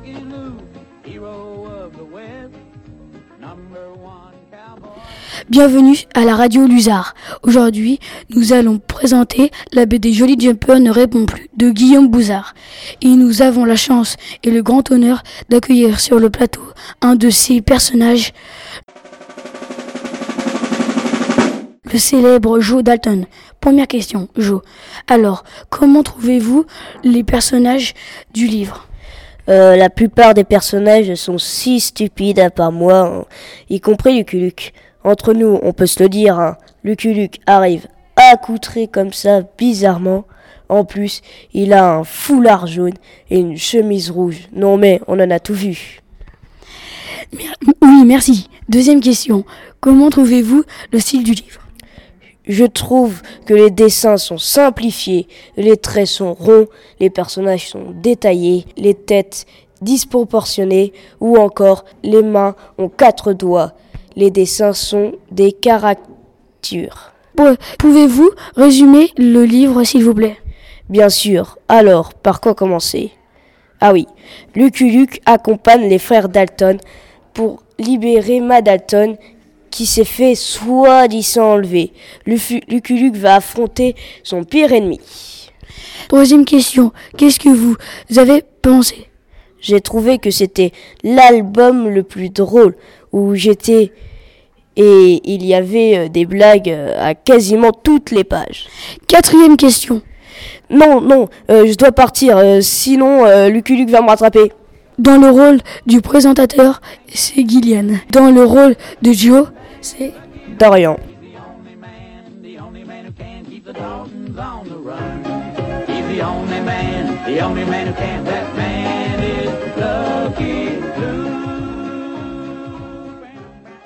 Bienvenue à la radio Luzard. Aujourd'hui, nous allons présenter la BD Jolly Jumper ne répond plus de Guillaume Bouzard. Et nous avons la chance et le grand honneur d'accueillir sur le plateau un de ses personnages, le célèbre Joe Dalton. Première question, Joe. Alors, comment trouvez-vous les personnages du livre ? La plupart des personnages sont si stupides à part moi, hein, y compris Lucky Luke. Entre nous, on peut se le dire, hein, Lucky Luke arrive accoutré comme ça, bizarrement. En plus, il a un foulard jaune et une chemise rouge. Non mais, on en a tout vu. Oui, merci. Deuxième question. Comment trouvez-vous le style du livre ? Je trouve que les dessins sont simplifiés, les traits sont ronds, les personnages sont détaillés, les têtes disproportionnées ou encore les mains ont 4 doigts. Les dessins sont des caricatures. Pouvez-vous résumer le livre, s'il vous plaît ? Bien sûr. Alors, par quoi commencer ? Ah oui, Lucky Luke accompagne les frères Dalton pour libérer Ma Dalton qui s'est fait soi-disant enlever. Lucky Luke va affronter son pire ennemi. Troisième question, qu'est-ce que vous avez pensé ? J'ai trouvé que c'était l'album le plus drôle où j'étais et il y avait des blagues à quasiment toutes les pages. Quatrième question. Non, je dois partir, sinon Lucky Luke va me rattraper. Dans le rôle du présentateur, c'est Gillian. Dans le rôle de Joe, c'est Dorian. The only man who can